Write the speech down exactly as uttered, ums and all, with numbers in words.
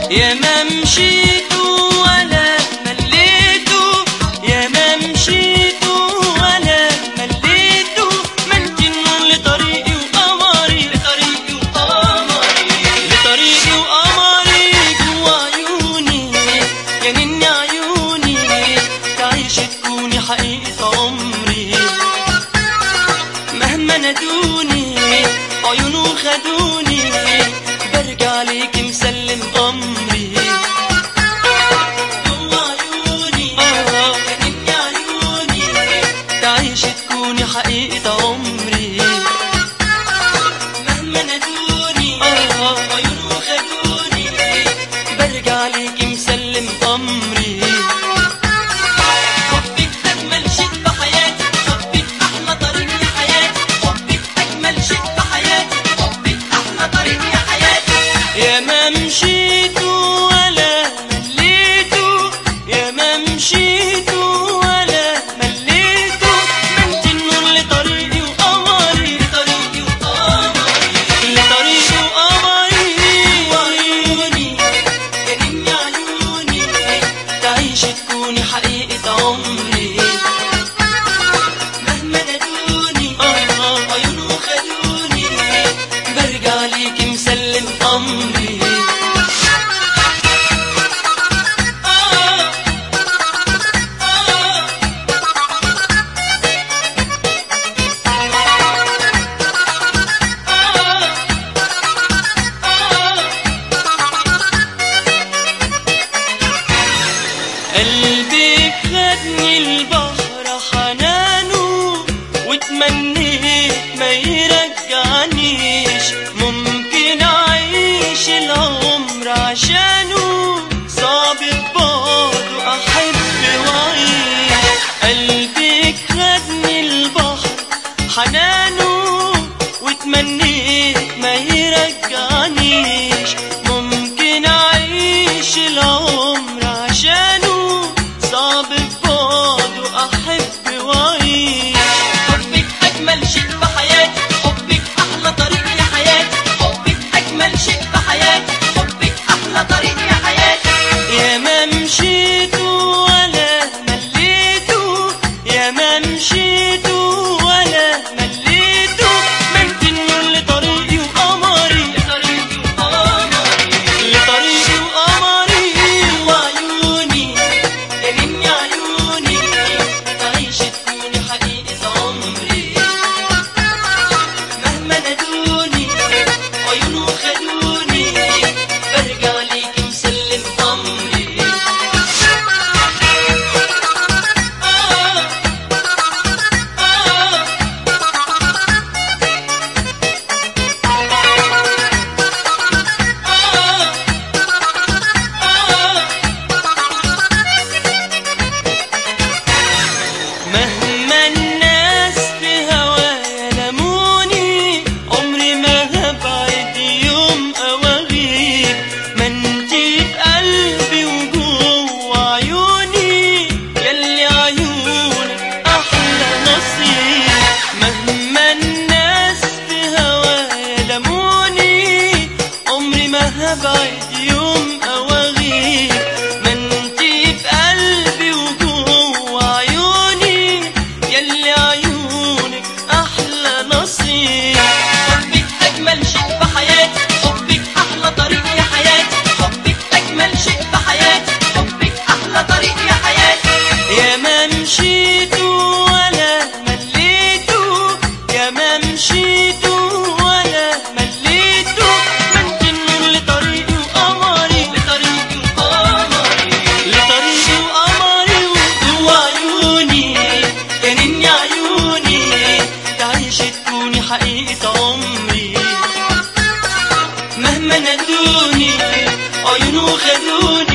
يا ما مشيت ولا مليت، يا ما مشيت ولا مليت، ما انت النور لطريقي وقمري، لطريقي وقمري، لطريقي وقمري جوا عيوني، جنني عيوني تعيش تكوني حقيقة عمري. مهما نادوني عيونه خدوني برجع ليكي مسلم أمري. جوا عيوني جنني عيوني تعيش تكوني حقيقة عمري. مهما نادوني عيونه خدوني برجع ليكي مسلم أمري. حبك أجمل شيء في حياتي، حبك أحلى طريق يا حياتي، حبك أجمل شيء في حياتي، حبك أحلى طريق يا حياتي. يا ما مشيت ولا مليت، يا ما مشيت ولا مليت، ما انت النور لطريقي وقمري، لطريقي وقمري، لطريقي وقمري. وعيوني جنني عيوني تعيش تكوني حقيقة عمري. مهما نادوني عيونه خدوني برجع ليكي مسلم أمري. قلبك خدني البحر حنانه واتمنيت ما يرجعنيش، ممكن اعيش العمر عشانه صعب ببعده احب واعيش. قلبك خدني البحر حنانه واتمنيت ما يرجعنيش، ممكن اعيش العمر عشانه صعب ببعده احب واعيش. حبك اجمل شيء في حياتي، حبك احلى طريق يا حياتي، حبك اجمل شيء في حياتي، حبك احلى طريق يا حياتي. يا ما مشيت ولا مليت، يا ما مشيت ولا مليت، ما انت النور لطريقي وقمري، لطريقي وقمري، لطريقي وقمري. وعيوني جنني عيوني تعيش تكوني حقيقة عمري. مهما نادوني عيونه خدوني برجع ليكي مسلم أمري. مهما الناس في هوايا لموني عمري ما هبعد يوم أو أغيب، ما انتي في قلبي وجوا عيوني ياللي عيونك أحلى نصيب. مهما الناس في هوايا لموني عمري ما هبعد يوم أو أغيب، ما انتي في قلبي وجوا عيوني ياللي عيونك أحلى نصيب. حبك أجمل شيء في حياتي، حبك أحلى طريق يا حياتي، حبك أجمل شيء في حياتي، حبك أحلى طريق يا حياتي. يا ما مشيت ولا مليت، يا ما مشيت ولا مليت، ما انت النور لطريقي وقمري، لطريقي وقمري، لطريقي وقمري. وجوا عيوني جنني عيوني تعيش تكوني حقيقة عمري. مهما نادوني عيونه خدوني